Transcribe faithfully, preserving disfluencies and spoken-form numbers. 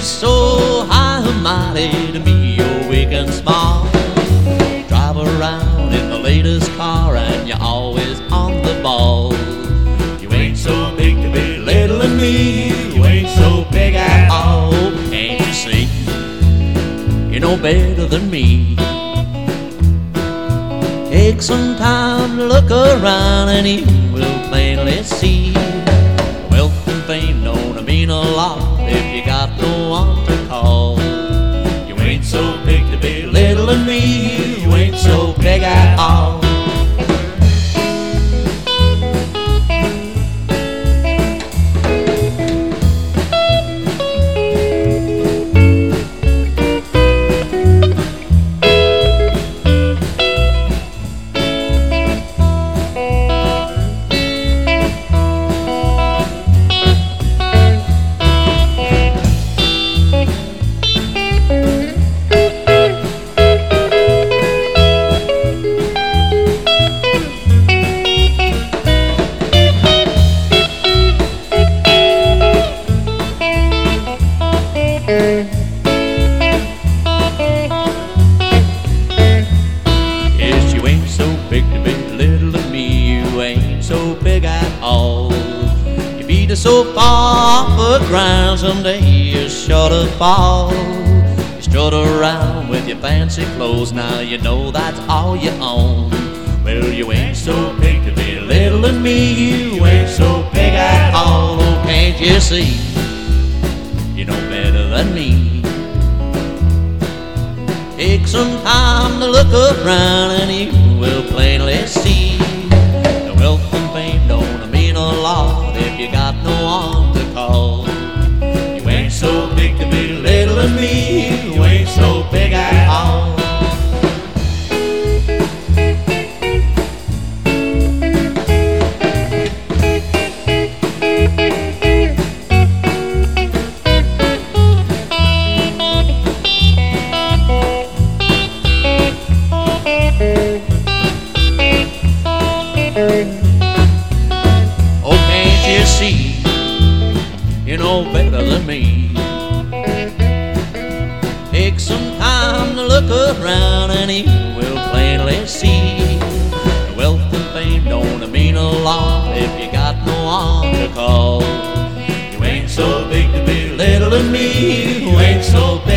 is so high and mighty to me, you're weak and small. Drive around in the latest car and you're always on the ball. You ain't so big to be littling me, you ain't so big at all. Can't you see, you're no better than me. Take some time to look around and you will plainly see wealth and fame don't mean a lot if you got no one to call. You ain't so big to be littling me, you ain't so big at all. Yes, you ain't so big to be littling me, you ain't so big at all. Your feet are so far off the ground, someday you're sure to fall. You strut around with your fancy clothes, now you know that's all you own. Well, you ain't so big to be littling me, you ain't so big at all. Oh, can't you see, you're no better than me. Take some time to look around and you will plainly see the wealth and fame don't mean a lot if you got no one to call. You ain't so big to be littling me, you ain't so big at all. Oh, can't you see, you're no better than me. Take some time to look around and you will plainly see the wealth and fame don't mean a lot if you got no one to call. You ain't so big to be littling me, you ain't so big